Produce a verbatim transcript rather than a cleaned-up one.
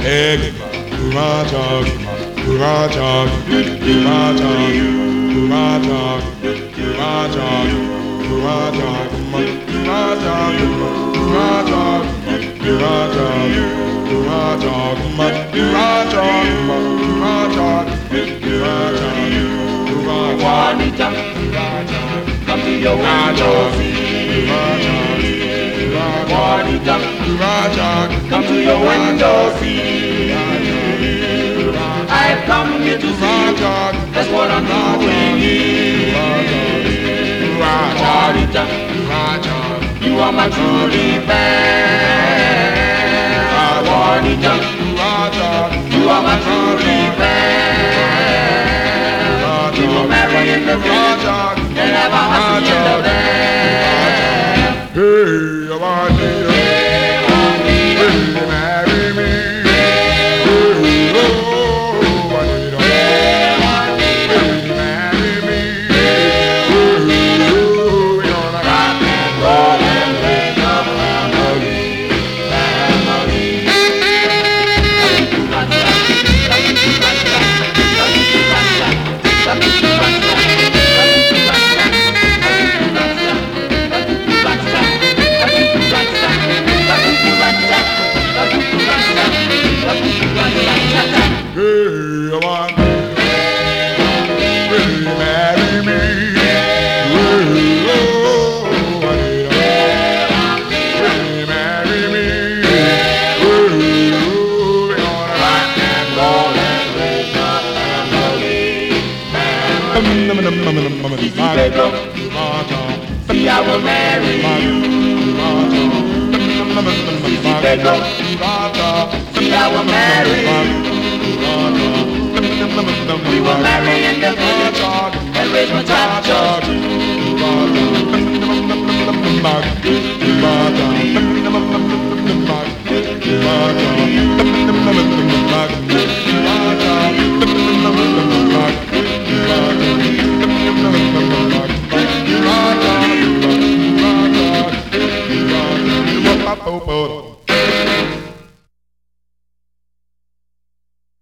Egma, Guraja, Guraja, Guraja, Guraja, Guraja, Guraja, Guraja, Guraja, Guraja, Guraja, Guraja, Guraja, Juanita, come to your window seat. Juanita, come to your window seat. I've come here to see you, that's what I'm doing here. Juanita, you are my truly fan. Juanita, you are my truly fan. We will marry in the village and have a house in the land. Hey, I want you. Hey, Juanita, Will you marry me? Hey, oh, Juanita. hey, Juanita, Will you marry me? Hey, oh, you're gonna rock and roll and raise a family, family. Hey, I want you. Will you marry me? Hey, oh, Juanita. Will you marry me? Hey, oh, you're gonna rock and roll and raise a family, family. see, I will marry you. See, Pedro, see, I will marry you. We will marry in the village and raise muchachos too.